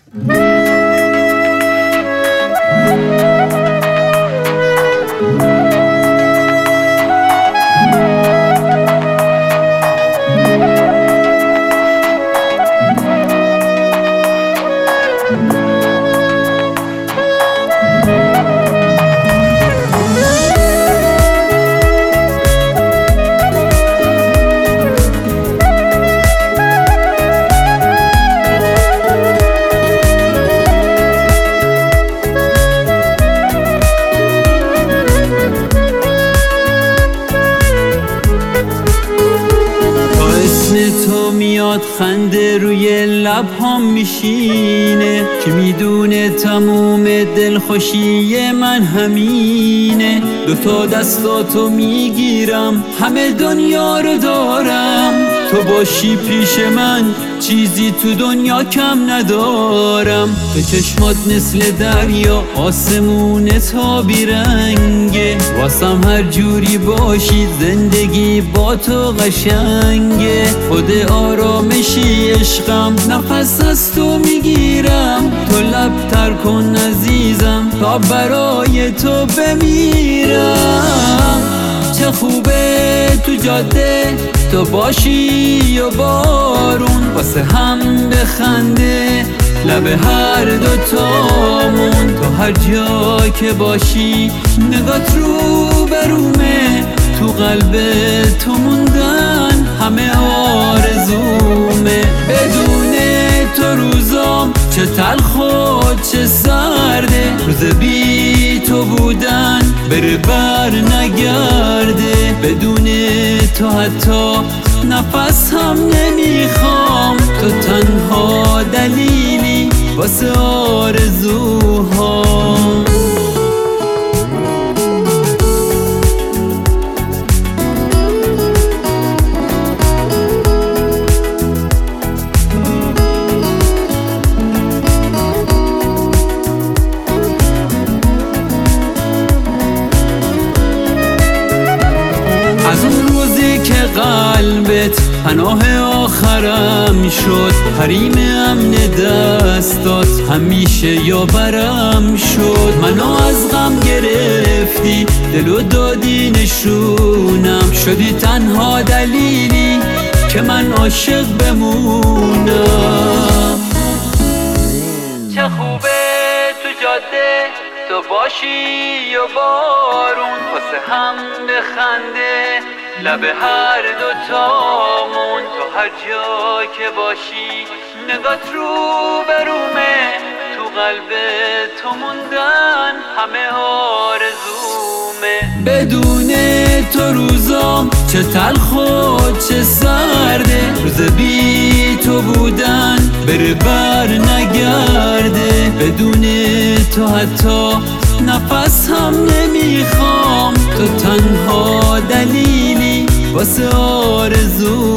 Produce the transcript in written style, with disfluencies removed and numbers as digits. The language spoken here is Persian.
تو میاد خنده روی لبهام میشینه، که میدونه تموم دلخوشی من همینه. دوتا دستاتو میگیرم، همه دنیا رو دارم. تو باشی پیش من چیزی تو دنیا کم ندارم. به چشمات مثل دریا آسمون تابی رنگه، واسم هر جوری باشی زندگی با تو قشنگه. خود آرامشی عشقم، نفس از تو میگیرم. تو لبتر کن عزیزم تا برای تو بمیرم. چه خوبه تو جاده تو باشی و بارون، واسه هم بخنده لب هر دوتامون. تو هر جا که باشی نگات رو برومه، تو قلب تو موندن همه آرزومه. بدون تو روزام چه تلخ و چه سرده، روز بی تو بودن بره بر نگرده. بدون تو حتی نفس هم نمیخوام، تو تنها دلیلی واسه آرزوهام. از اون روزی که قلبت پناه آخرم شد، حریم امن دستات همیشه یاورم شد. منو از غم گرفتی، دلو دادی نشونم. شدی تنها دلیلی که من عاشق بمونم. چه خوبه تو جاده تو باشی و بارون، واسه هم بخنده لب هر دوتامون. تو هر جا که باشی نگات رو برومه، تو قلب تو موندن همه آرزومه. بدون تو روزام چه تلخ و چه سرده، روز بی تو بودن بره بر نگرده. بدون تو حتی نفس هم نمیخوام، تو تنها دلیلی واسه آرزو